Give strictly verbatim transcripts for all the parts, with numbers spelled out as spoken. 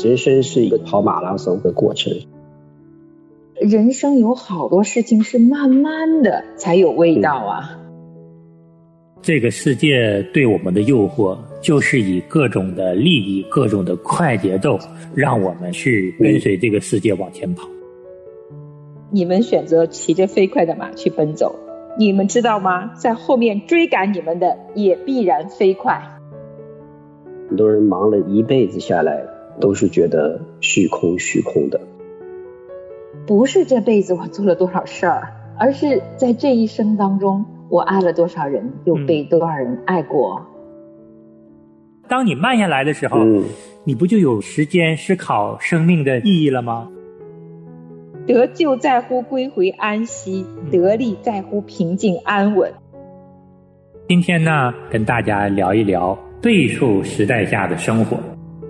人生是一个跑马拉松的过程。 人生有好多事情是慢慢的才有味道啊。 这个世界对我们的诱惑就是以各种的利益，各种的快节奏，让我们去跟随这个世界往前跑。 你们选择骑着飞快的马去奔走，你们知道吗？在后面追赶你们的也必然飞快。 很多人忙了一辈子下来，都是觉得虚空虚空的。 不是这辈子我做了多少事儿，而是在这一生当中，我爱了多少人，又被多少人爱过。 嗯、当你慢下来的时候、嗯、你不就有时间思考生命的意义了吗？ 得救在乎归回安息，得利在乎平静安稳。 今天呢，跟大家聊一聊倍数时代下的生活。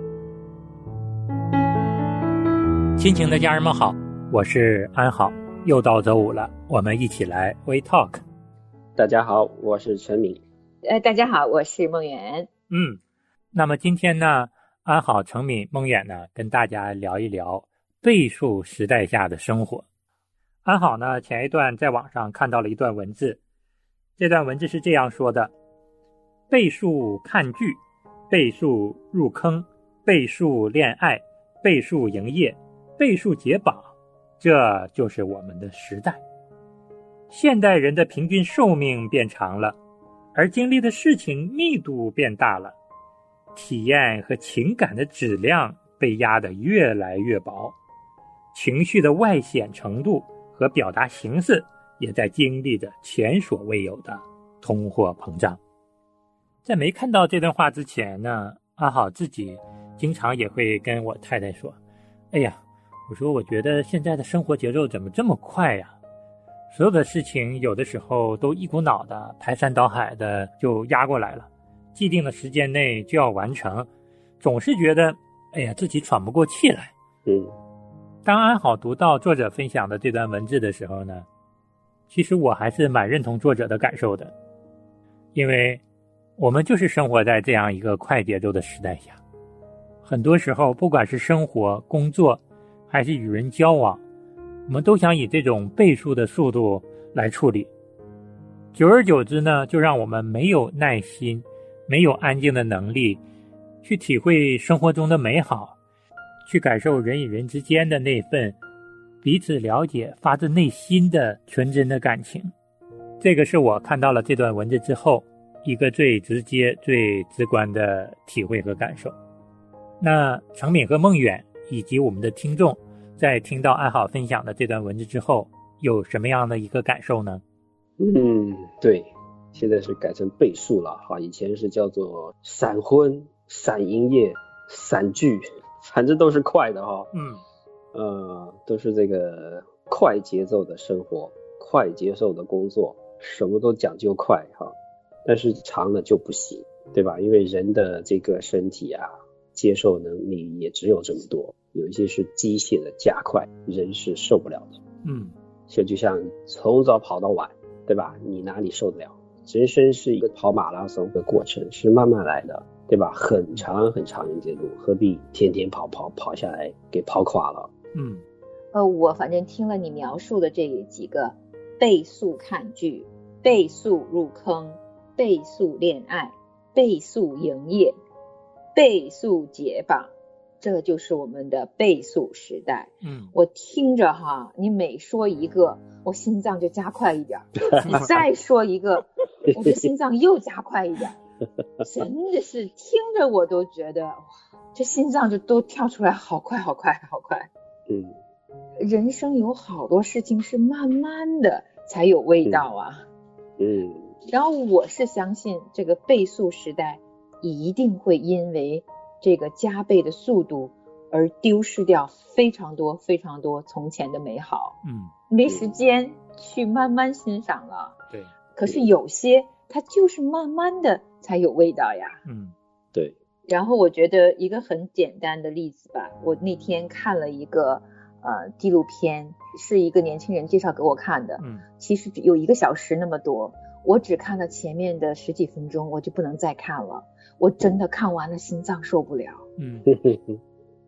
亲情的家人们好，我是安好，又到周五了，我们一起来 We Talk。 大家好，我是陈敏。 呃，大家好，我是梦远。 嗯，那么今天呢，安好、陈敏、梦远呢，跟大家聊一聊倍数时代下的生活。安好呢，前一段在网上看到了一段文字，这段文字是这样说的：倍数看剧，倍数入坑，倍数恋爱，倍数营业，倍数解绑，这就是我们的时代。现代人的平均寿命变长了，而经历的事情密度变大了，体验和情感的质量被压得越来越薄，情绪的外显程度和表达形式也在经历着前所未有的通货膨胀。在没看到这段话之前呢，安好自己经常也会跟我太太说，哎呀，我说我觉得现在的生活节奏怎么这么快呀？所有的事情有的时候都一股脑的排山倒海的就压过来了，既定的时间内就要完成，总是觉得哎呀自己喘不过气来。 嗯， 当安好读到作者分享的这段文字的时候呢，其实我还是蛮认同作者的感受的，因为我们就是生活在这样一个快节奏的时代下，很多时候不管是生活、工作还是与人交往，我们都想以这种倍数的速度来处理，久而久之呢，就让我们没有耐心，没有安静的能力去体会生活中的美好，去感受人与人之间的那份彼此了解、发自内心的纯真的感情。这个是我看到了这段文字之后一个最直接、最直观的体会和感受。那程敏和梦远以及我们的听众在听到安好分享的这段文字之后，有什么样的一个感受呢？ 嗯，对，现在是改成倍数了哈，以前是叫做闪婚、闪营业、闪剧，反正都是快的哈。 嗯， 呃，都是这个快节奏的生活，快节奏的工作，什么都讲究快哈。但是长了就不行，对吧？因为人的这个身体啊，接受能力也只有这么多，有一些是机械的加快，人是受不了的。 嗯， 这就像从早跑到晚，对吧？你哪里受得了？人生是一个跑马拉松的过程，是慢慢来的，对吧？很长很长一节路，何必天天跑跑跑下来给跑垮了？ 嗯， 呃，我反正听了你描述的这几个倍速看剧、倍速入坑、倍速恋爱、倍速营业、倍速解绑，这就是我们的倍速时代。 嗯， 我听着哈，你每说一个，我心脏就加快一点；你再说一个，我的心脏又加快一点。真的是听着我都觉得，哇，这心脏就都跳出来，好快，好快，好快。 嗯， 人生有好多事情是慢慢的才有味道啊。 嗯。嗯， 然后我是相信这个倍速时代一定会因为这个加倍的速度而丢失掉非常多非常多从前的美好。 嗯， 没时间去慢慢欣赏了。 对。 可是有些它就是慢慢的才有味道呀。 嗯， 对。 然后我觉得一个很简单的例子吧，我那天看了一个呃纪录片，是一个年轻人介绍给我看的。 嗯， 其实有一个小时那么多，我只看了前面的十几分钟，我就不能再看了。我真的看完了心脏受不了。 嗯，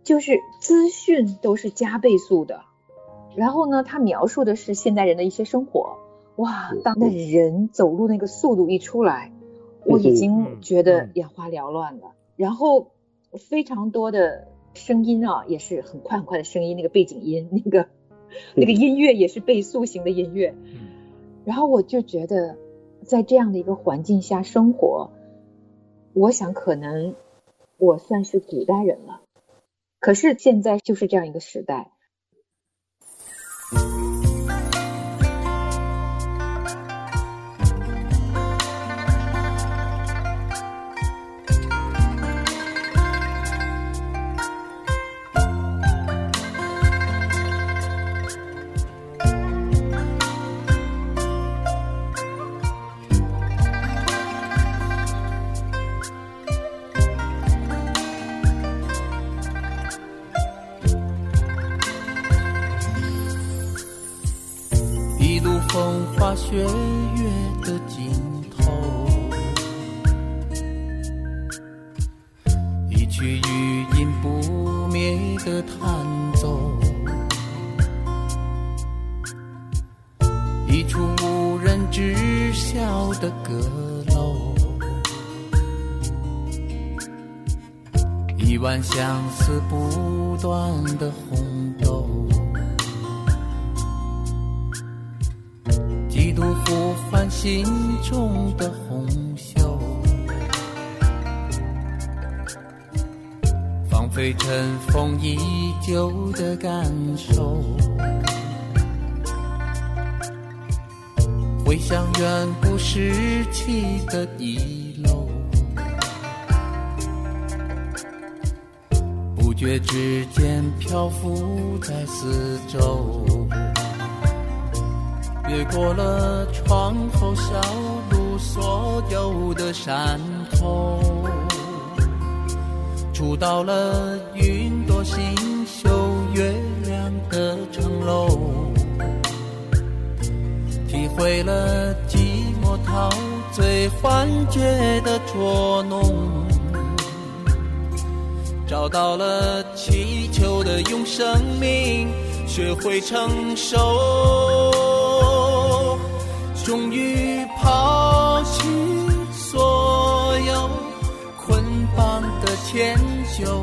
就是资讯都是加倍速的。然后呢，他描述的是现代人的一些生活。哇，当那人走路那个速度一出来，我已经觉得眼花缭乱了。然后非常多的声音啊，也是很快很快的声音，那个背景音，那个那个音乐也是倍速型的音乐。然后我就觉得在这样的一个环境下生活，我想可能我算是古代人了。可是现在就是这样一个时代。 风花雪月的尽头，一曲余音不灭的弹奏，一处无人知晓的阁楼，一碗相思不断的红豆，几度呼唤心中的红袖，放飞尘封已久的感受，回想远古时期的一楼，不觉之间漂浮在四周，越过了窗后小路所有的山头，触到了云朵星宿月亮的城楼，体会了寂寞陶醉幻觉的捉弄，找到了祈求的用生命学会承受，终于抛弃所有捆绑的迁就，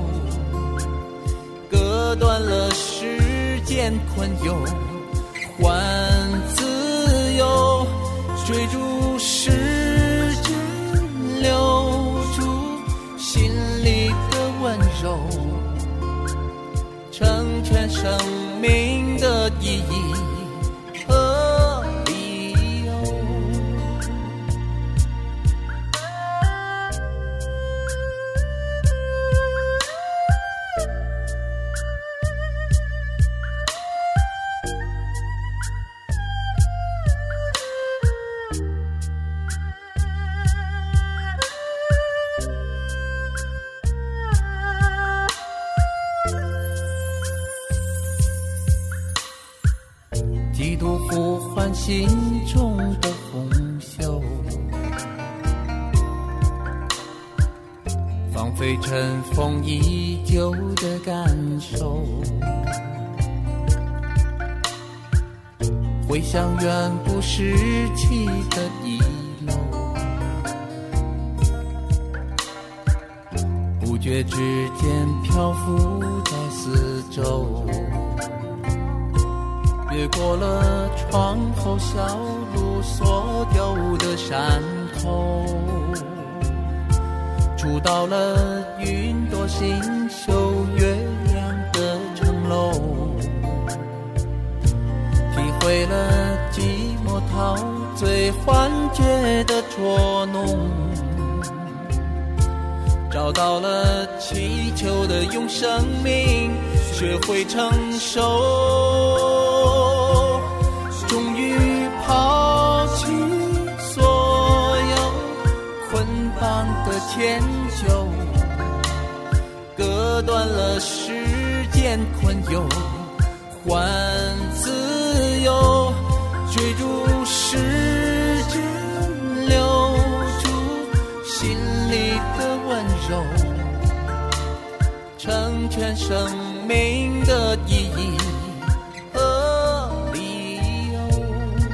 割断了时间困囿，换自由，追逐时间留住心里的温柔，成全生命的意义和理由。几度呼唤心中的红袖，放飞尘封已久的感受，回想远古时期的一楼，不觉之间漂浮在四周，越过了窗后小路所有的山头，触到了云朵星宿月亮的城楼，体会了寂寞陶醉幻觉的捉弄，找到了祈求的用生命学会承受，终于抛弃所有捆绑的迁就，割断了时间困囿，换自由，追逐时间留住心里的温柔，成全全生命的意义和理由。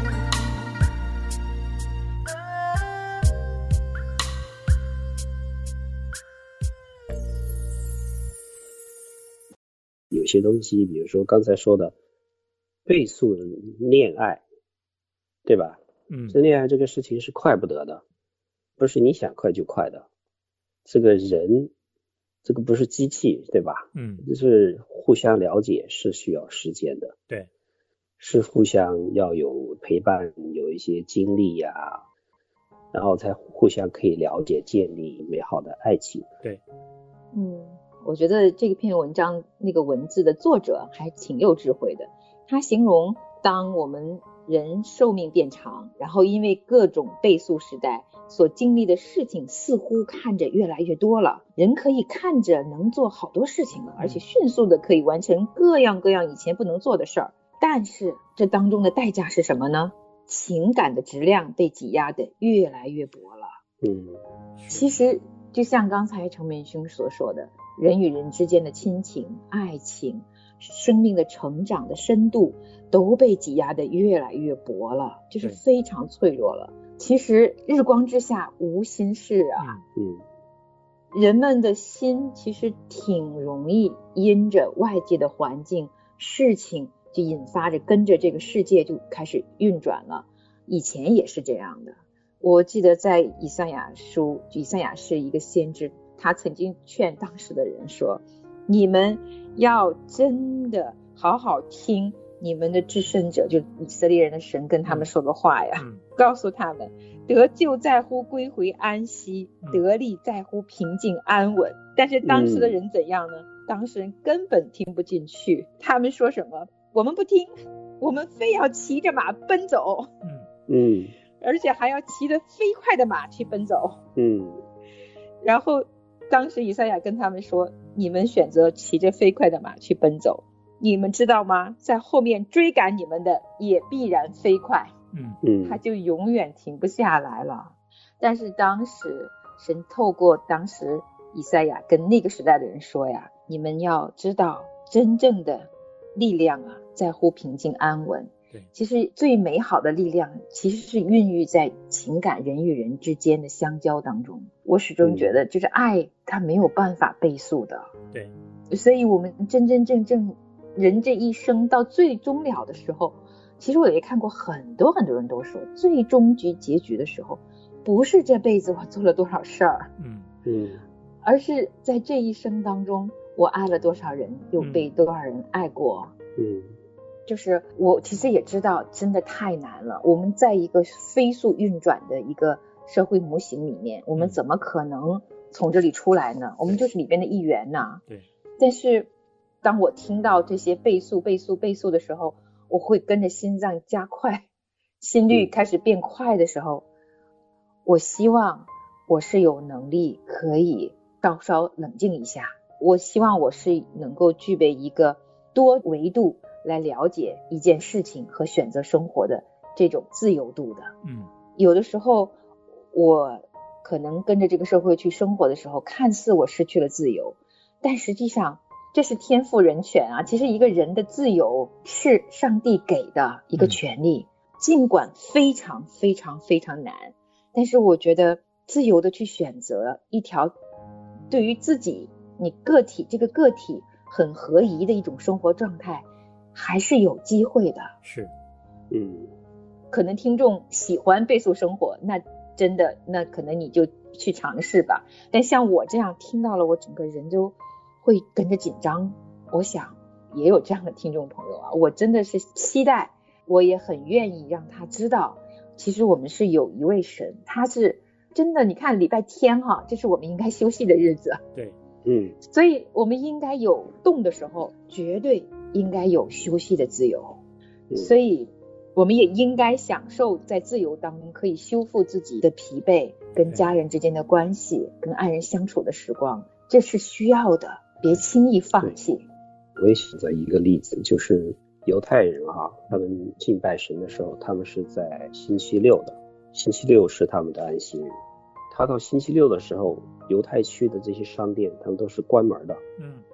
有些东西，比如说刚才说的倍速恋爱，对吧？ 嗯， 这恋爱这个事情是快不得的，不是你想快就快的。这个人，这个不是机器，对吧？ 嗯， 就是互相了解是需要时间的， 对， 是互相要有陪伴，有一些经历呀、啊，然后才互相可以了解，建立美好的爱情。 对， 嗯，我觉得这篇文章那个文字的作者还挺有智慧的，他形容当我们人寿命变长，然后因为各种倍速时代所经历的事情似乎看着越来越多了，人可以看着能做好多事情了，而且迅速的可以完成各样各样以前不能做的事儿。但是这当中的代价是什么呢？情感的质量被挤压的越来越薄了。 嗯， 其实就像刚才程明兄所说的，人与人之间的亲情、爱情、生命的成长的深度都被挤压的越来越薄了，就是非常脆弱了。其实日光之下无心事啊， 嗯， 人们的心其实挺容易因着外界的环境、事情就引发着跟着这个世界就开始运转了。以前也是这样的，我记得在以赛亚书，以赛亚是一个先知，他曾经劝当时的人说，你们要真的好好听你们的至圣者，就以色列人的神跟他们说的话呀， 嗯、 告诉他们，得救在乎归回安息，得力在乎平静安稳。但是当时的人怎样呢？嗯、当时人根本听不进去，他们说什么？我们不听，我们非要骑着马奔走， 嗯嗯， 而且还要骑着飞快的马去奔走， 嗯， 然后当时以赛亚跟他们说，你们选择骑着飞快的马去奔走，你们知道吗？在后面追赶你们的也必然飞快， 嗯嗯， 他就永远停不下来了。但是当时神透过当时以赛亚跟那个时代的人说呀，你们要知道真正的力量啊，在乎平静安稳。 对， 其实最美好的力量其实是孕育在情感人与人之间的相交当中。我始终觉得就是爱它没有办法倍速的。 对， 所以我们真真正正人这一生到最终了的时候，其实我也看过很多很多人都说，最终局结局的时候不是这辈子我做了多少事儿， 嗯嗯， 而是在这一生当中我爱了多少人，又被多少人爱过。 嗯， 就是我其实也知道真的太难了，我们在一个飞速运转的一个社会模型里面，我们怎么可能从这里出来呢？我们就是里边的一员呐。 对。 但是当我听到这些倍速倍速倍速的时候，我会跟着心脏加快，心率开始变快的时候，我希望我是有能力可以稍稍冷静一下，我希望我是能够具备一个多维度来了解一件事情和选择生活的这种自由度的。 嗯， 有的时候我可能跟着这个社会去生活的时候，看似我失去了自由，但实际上这是天赋人权啊。其实一个人的自由是上帝给的一个权利，嗯、尽管非常非常非常难，但是我觉得自由的去选择一条对于自己你个体这个个体很合宜的一种生活状态，还是有机会的。 是， 嗯， 可能听众喜欢倍速生活，那真的那可能你就去尝试吧。但像我这样听到了，我整个人就会跟着紧张。我想也有这样的听众朋友啊，我真的是期待，我也很愿意让他知道，其实我们是有一位神，他是真的。你看礼拜天哈、啊，这是我们应该休息的日子。 对。 嗯， 所以我们应该有动的时候，绝对应该有休息的自由。 嗯、 所以我们也应该享受在自由当中可以修复自己的疲惫，跟家人之间的关系，跟爱人相处的时光，这是需要的，别轻易放弃。 我也选择一个例子，就是犹太人哈、啊，他们敬拜神的时候，他们是在星期六的，星期六是他们的安息日。他到星期六的时候，犹太区的这些商店他们都是关门的。 嗯，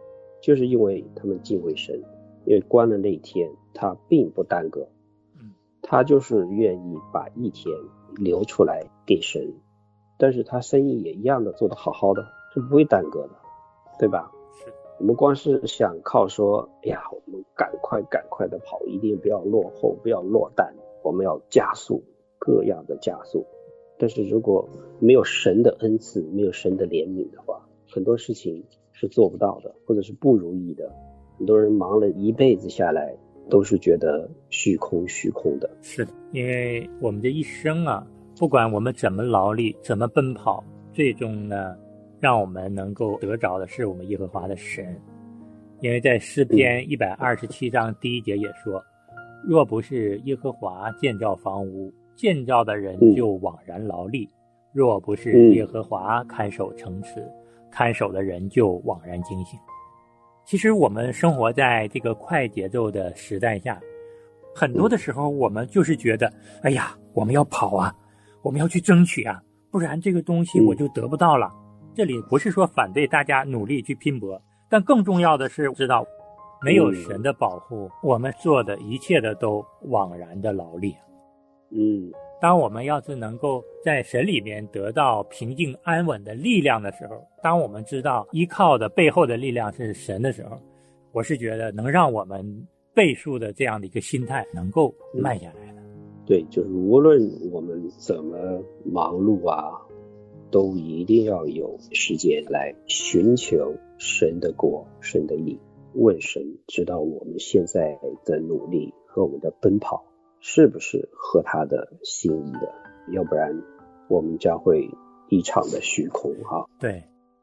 就是因为他们敬畏神，因为关了那一天他并不耽搁，他就是愿意把一天留出来给神，但是他生意也一样的做得好好的，是不会耽搁的，对吧？我们光是想靠说，哎呀，我们赶快赶快的跑，一定不要落后，不要落单，我们要加速，各样的加速。但是如果没有神的恩赐，没有神的怜悯的话，很多事情是做不到的，或者是不如意的。很多人忙了一辈子下来，都是觉得虚空虚空的。 是的，因为我们这一生啊，不管我们怎么劳力，怎么奔跑，最终呢，让我们能够得着的是我们耶和华的神。因为在诗篇一百二十七章第一节也说，若不是耶和华建造房屋，建造的人就枉然劳力；若不是耶和华看守城池，看守的人就枉然惊醒。其实我们生活在这个快节奏的时代下，很多的时候我们就是觉得，哎呀，我们要跑啊，我们要去争取啊，不然这个东西我就得不到了。这里不是说反对大家努力去拼搏，但更重要的是知道没有神的保护，我们做的一切的都枉然的劳力。 嗯， 当我们要是能够在神里面得到平静安稳的力量的时候，当我们知道依靠的背后的力量是神的时候，我是觉得能让我们倍数的这样的一个心态能够慢下来的。 对，就是无论我们怎么忙碌啊，都一定要有时间来寻求神的国，神的义，问神知道我们现在的努力和我们的奔跑是不是合他的心意的，要不然我们将会一场的虚空哈。 对。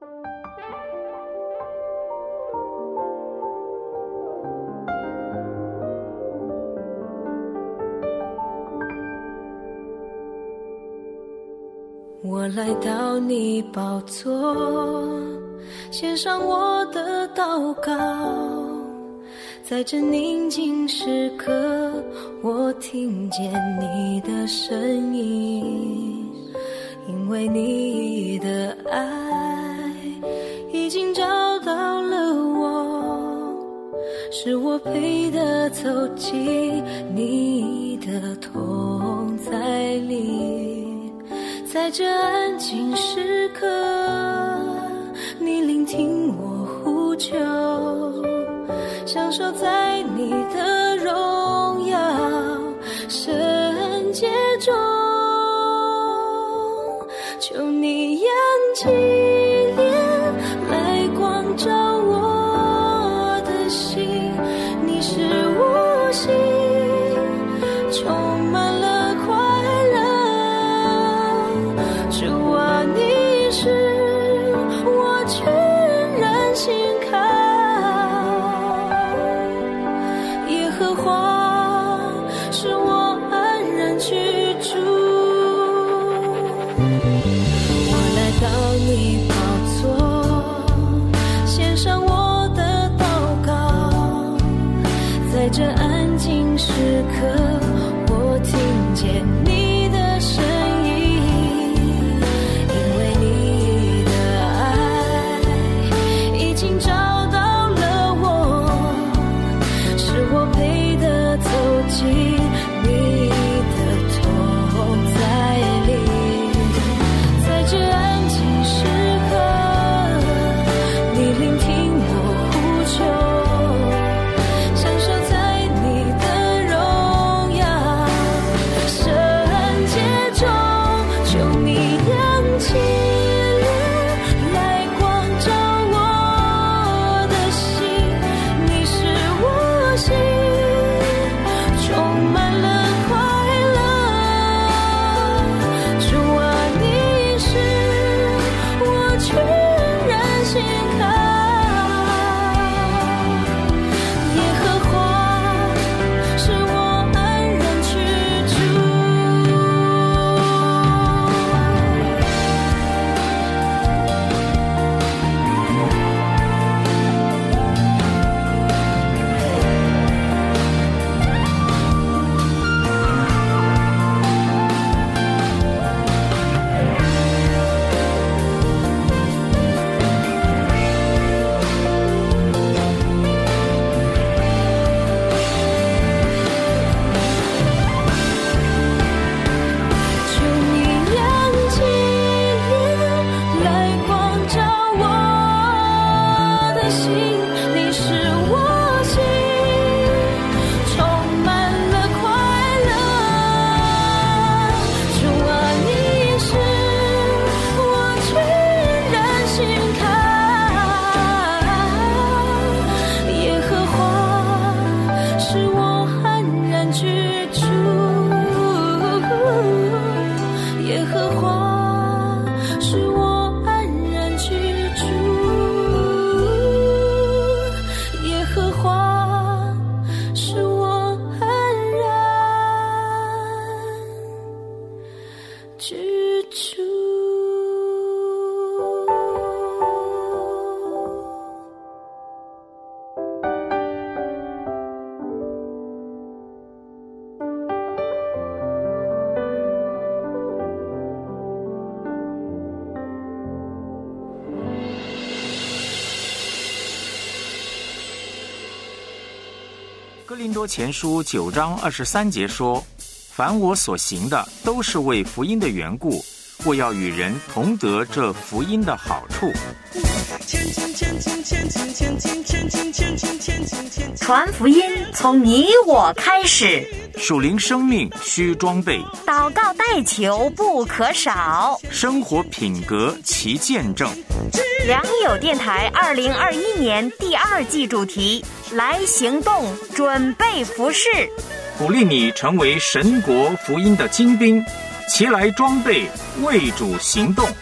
我来到你宝座，献上我的祷告，在这宁静时刻，我听见你的声音，因为你的爱已经找到了我，使我配得走进你的同在里。在这安静时刻，你聆听我呼求，享受在你的荣耀圣洁中，求你眼睛脸来光照我的心，你是我心充满了快乐，主啊，你是我全然心靠，耶和华是我安然居住。我之处。 哥林多前书九章二十三节说，凡我所行的，都是为福音的缘故，我要与人同得这福音的好处。 传福音从你我开始， 属灵生命需装备， 祷告代求不可少， 生活品格其见证。 良友电台二零二一年第二季主题：来行动，准备服事， 鼓励你成为神国福音的精兵，齐来装备，为主行动。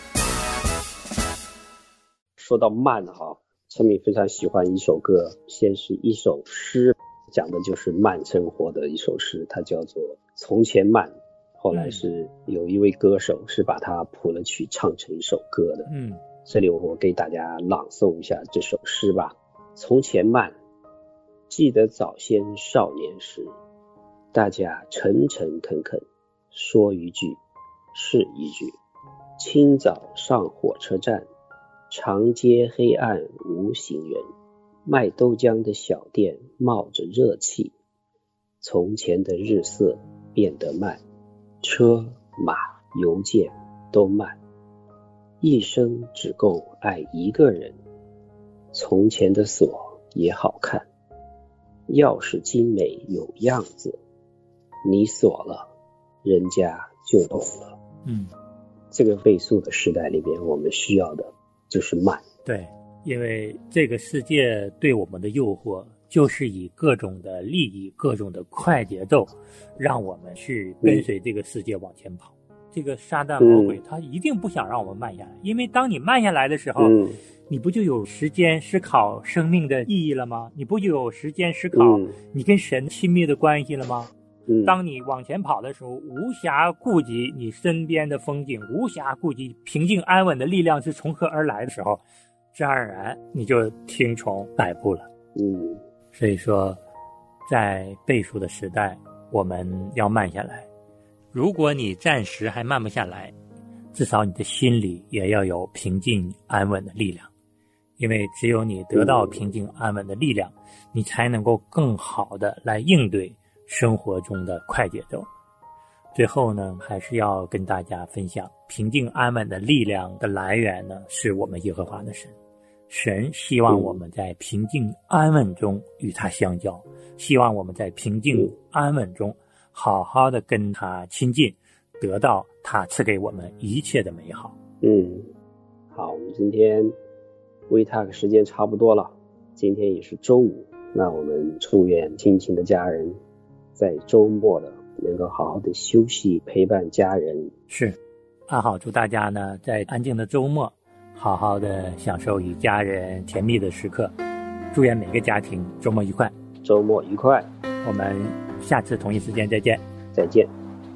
说到慢哈，陈敏非常喜欢一首歌，先是一首诗，讲的就是慢生活的一首诗，它叫做《从前慢》，后来是有一位歌手是把它谱了曲唱成一首歌的。嗯，这里我给大家朗诵一下这首诗吧。从前慢，记得早先少年时，大家诚诚恳恳，说一句是一句。清早上火车站，长街黑暗无行人，卖豆浆的小店冒着热气。从前的日色变得慢，车马邮件都慢，一生只够爱一个人。从前的锁也好看，钥匙精美有样子，你锁了，人家就懂了。嗯，这个倍速的时代里边，我们需要的就是慢。 对，因为这个世界对我们的诱惑就是以各种的利益、各种的快节奏，让我们去跟随这个世界往前跑。嗯、这个撒旦魔鬼他一定不想让我们慢下来，因为当你慢下来的时候，嗯、你不就有时间思考生命的意义了吗？你不就有时间思考你跟神亲密的关系了吗？嗯、当你往前跑的时候，无暇顾及你身边的风景，无暇顾及平静安稳的力量是从何而来的时候，自然而然你就听从摆布了。嗯，所以说在倍数的时代，我们要慢下来。如果你暂时还慢不下来，至少你的心里也要有平静安稳的力量，因为只有你得到平静安稳的力量，你才能够更好的来应对生活中的快节奏。最后呢，还是要跟大家分享，平静安稳的力量的来源呢，是我们耶和华的神。神希望我们在平静安稳中与他相交，希望我们在平静安稳中好好的跟他亲近，得到他赐给我们一切的美好。 嗯，好，我们今天微 talk 时间差不多了，今天也是周五，那我们祝愿亲情的家人在周末的能够好好的休息，陪伴家人。 是，安好，祝大家呢在安静的周末好好的享受与家人甜蜜的时刻，祝愿每个家庭周末愉快。 周末愉快， 我们下次同一时间再见。 再见。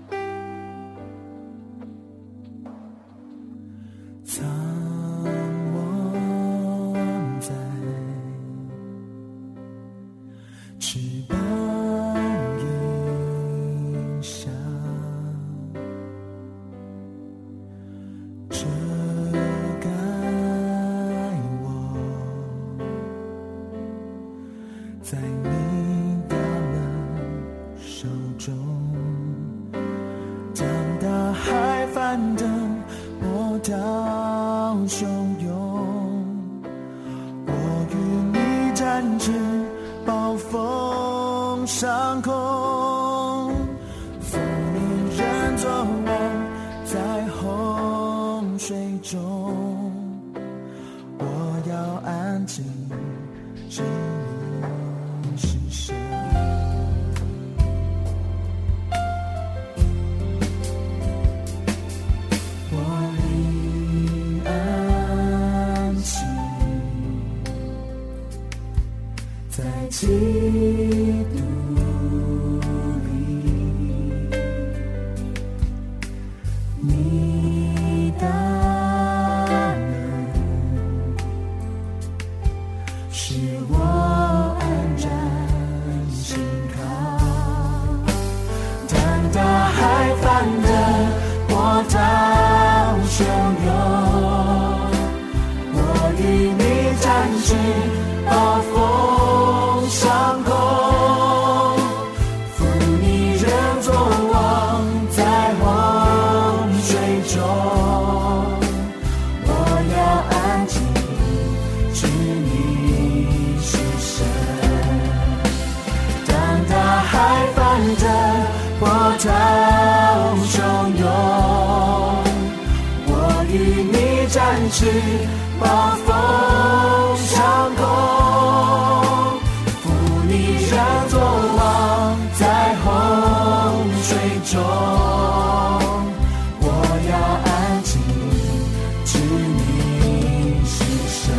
苍望在翅膀影响，遮盖我，在你大能手中。当大海翻腾，波涛汹涌，我与你展翅，暴风上空，风鸣人作王，在洪水中，我要安静，知你是谁。基督里， 翅，暴风上空，负你人作王，在洪水中，我要安静，知你是神。当大海翻腾，波涛汹涌，我与你展翅，暴风上空，负你人作王，在洪水中，我要安静，知你是神。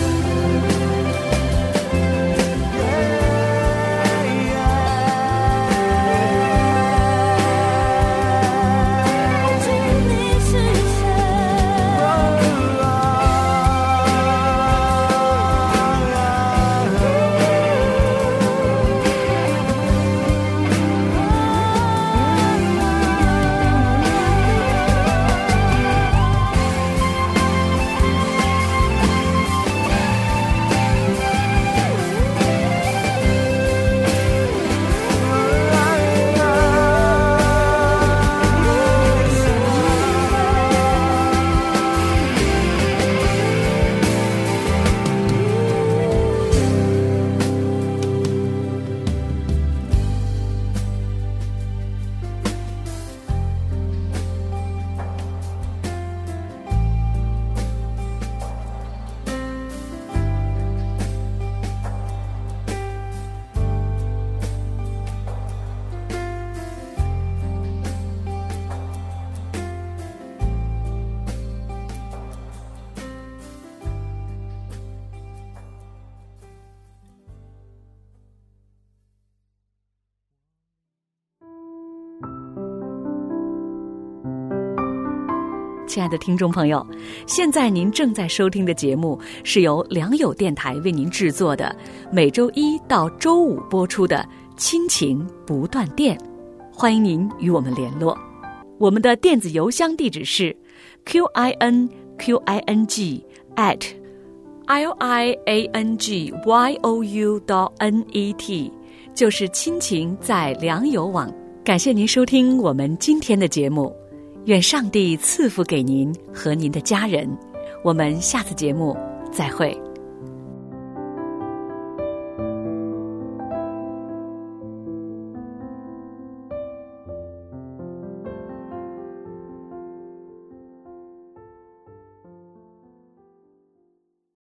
亲爱的听众朋友，现在您正在收听的节目是由良友电台为您制作的，每周一到周五播出的亲情不断电，欢迎您与我们联络。我们的电子邮箱地址是 q i n q i n g at l i a n g y o u dot n e t， 就是亲情在良友网。感谢您收听我们今天的节目，愿上帝赐福给您和您的家人，我们下次节目再会。